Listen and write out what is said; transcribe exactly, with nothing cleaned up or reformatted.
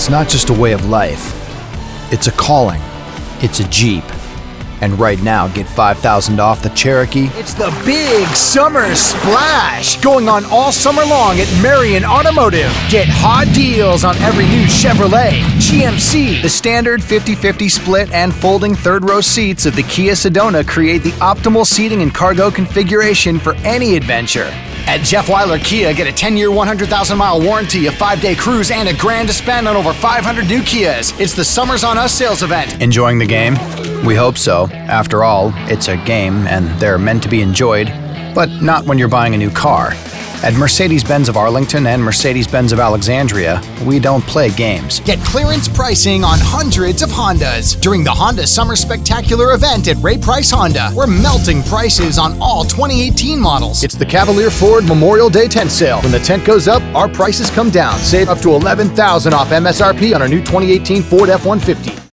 It's not just a way of life. It's a calling. It's a Jeep. And right now, get five thousand dollars off the Cherokee. It's the big summer splash going on all summer long at Marion Automotive. Get hot deals on every new Chevrolet, G M C. The standard fifty-fifty split and folding third row seats of the Kia Sedona create the optimal seating and cargo configuration for any adventure. At Jeff Weiler Kia, get a ten-year, one hundred thousand mile warranty, a five-day cruise, and a grand to spend on over five hundred new Kias. It's the Summers on Us sales event. Enjoying the game? We hope so. After all, it's a game, and they're meant to be enjoyed, but not when you're buying a new car. At Mercedes-Benz of Arlington and Mercedes-Benz of Alexandria, we don't play games. Get clearance pricing on hundreds of Hondas during the Honda Summer Spectacular event at Ray Price Honda. We're melting prices on all twenty eighteen models. It's the Cavalier Ford Memorial Day tent sale. When the tent goes up, our prices come down. Save up to eleven thousand dollars off M S R P on our new twenty eighteen Ford F one fifty.